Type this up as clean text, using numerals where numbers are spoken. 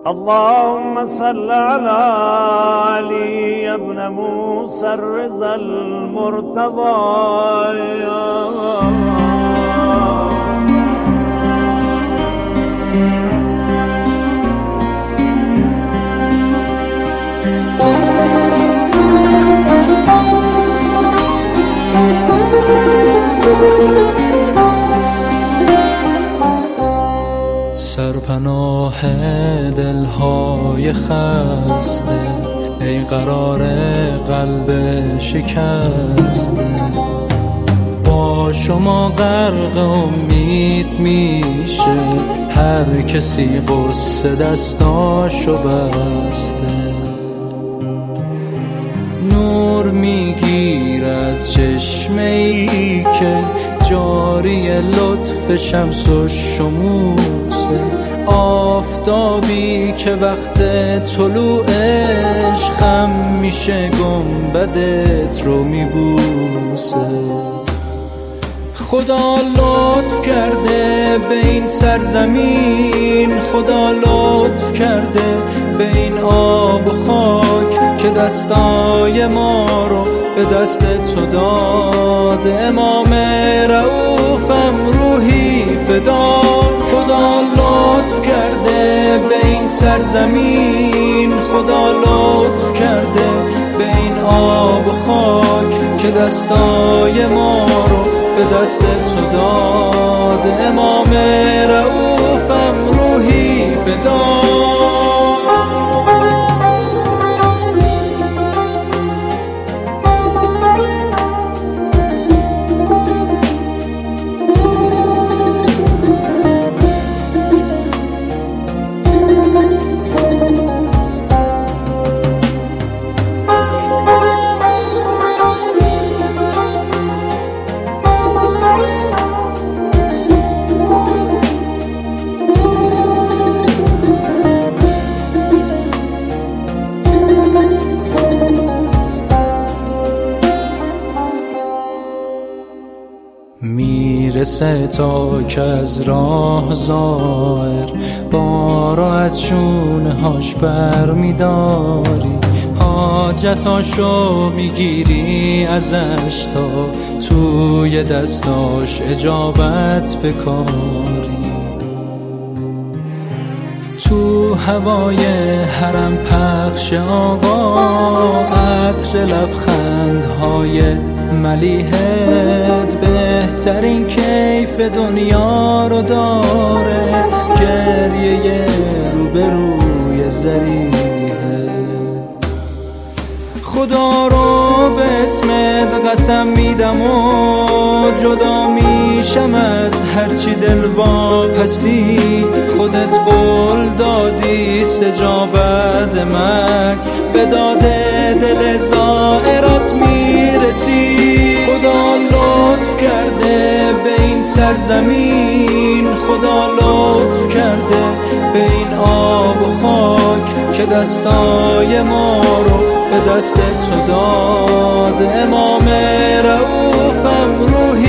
اللهم صل على علي ابن موسى الرضا المرتضى. سرپناه دلهای خسته، ای قرار قلب شکسته، با شما غرق امید میشه هر کسی قصه دستاشو بسته. نور میگیر از چشمه ای که جاری لطف شمس و شموسه، آفتابی که وقت طلوعش خم میشه گنبدت رو میبوسه. خدا لطف کرده به این سرزمین، خدا لطف کرده به این آب و خاک که دستای ما رو به دست تو داد. امام رؤوفم روحی فدا. خدا لطف کرده به این سرزمین، خدا لطف کرده به این آب و خاک که دستای ما رو به دست تو داد. امام رؤوفم روحی فدا. میرسه تا که از راه زائر بارو از شونه هاش بر میداری، حاجتاشو میگیری ازش تا توی دستاش اجابت بکاری. تو هوای حرم پخش آقا عطر لبخندهای ملیحت بهترین کیف دنیا رو داره، گریه روبروی ذریحه. خدا رو به اسمت قسم میدم و جدا میشم از هرچی دلواپسی. خودت قول دادی سجابت مرگ به داد دل زائرات میرسی. خدا لطف کرده به این سرزمین، خدا لطف کرده به این آب و خاک که دستای ما رو به دست تو داد. امام رؤوفم روحی